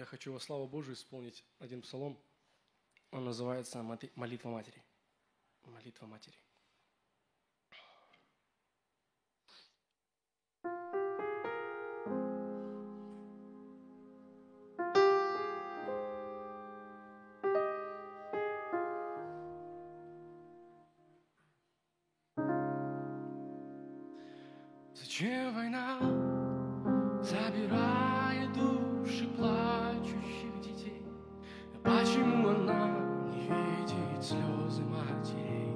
Я хочу во славу Божию исполнить один псалом. Он называется «Молитва матери». Молитва матери. Зачем война забирает души плачущих детей? Почему она не видит слезы матерей,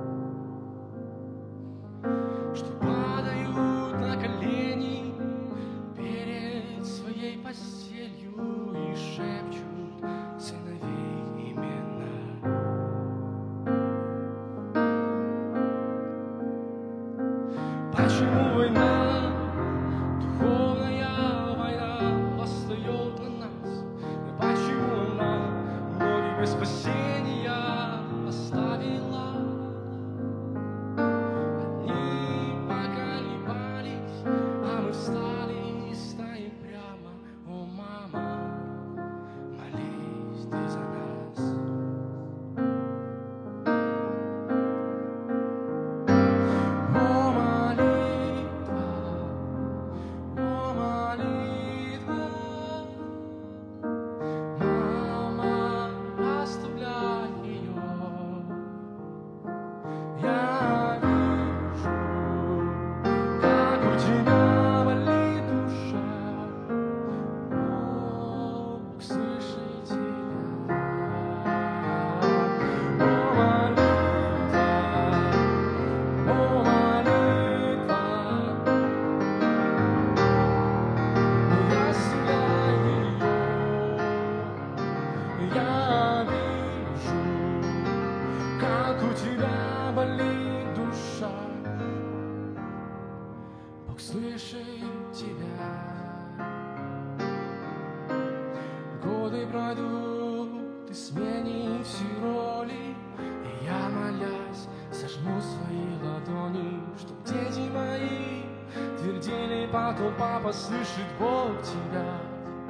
что падают на колени перед своей постелью и шепчут сыновей имена? Почему война, духовная война, восстает на нас? Почему она многих без спасения оставила? Одни поколебались, а мы встали и стоим прямо. О, мама, молись ты за нас. Я вижу, как у тебя болит душа. Бог слышит тебя. Годы пройдут, и сменим все роли, и я, молясь, сожму свои ладони, чтоб дети мои твердили потом: папа, слышит Бог тебя.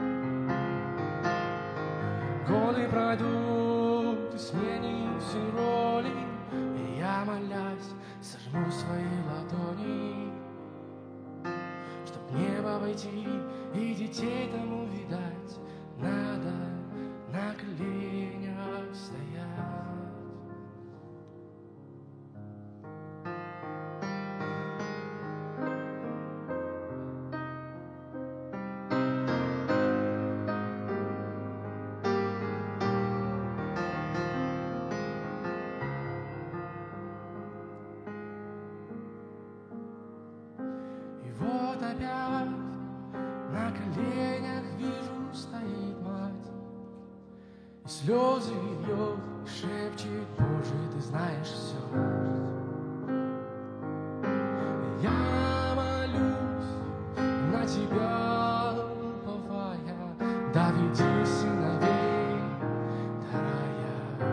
Годы пройдут, и сменим все роли, и я, молясь, сожму свои ладони, чтоб небо войти и детей там увидать, надо на коленях стоять. Вот опять на коленях вижу, стоит мать, и слезы льет, и шепчет: Боже, ты знаешь все. Я молюсь на тебя, уповая, доведи сыновей до рая.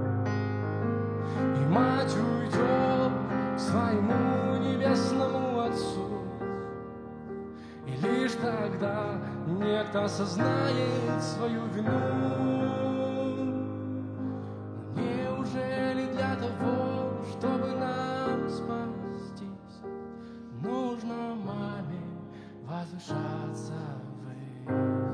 И мать уйдет к своему небесному Отцу, и лишь тогда некто осознает свою вину. Но неужели для того, чтобы нам спастись, нужно маме возвышаться ввысь?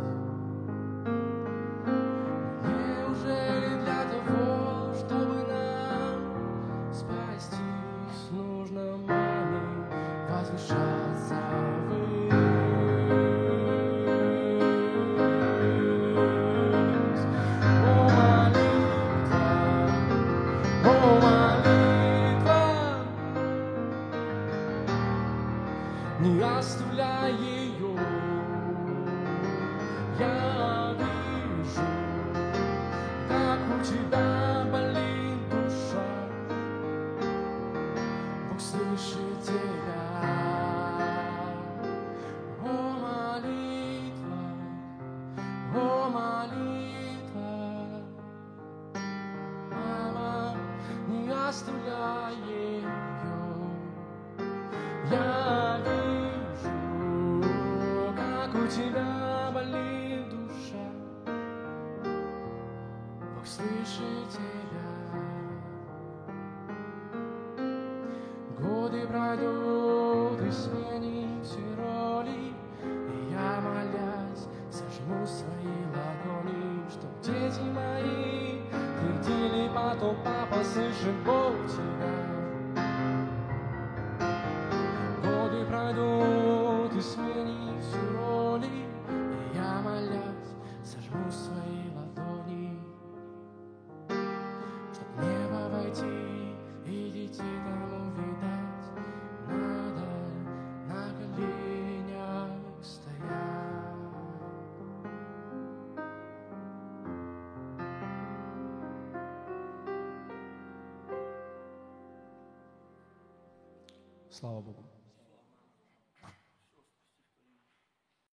Неужели для того, чтобы нам спастись, нужно маме возвышаться ввысь? Не оставляй ее. Я вижу, как у тебя болит душа. Бог слышит тебя. О, молитва, о, молитва. Мама, не оставляй ее. Я вижу, как у тебя болит душа. лучше тебя. Годы пройдут и сменим все роли, и я, молясь, сожму свои ладони, чтоб дети мои твердили потом: папа, слышит Бог тебя. Годы пройдут и сменим все роли, и я, молясь, сожму свои ладони, чтоб в небо войти и детей там увидать, надо на коленях стоять. Слава Богу.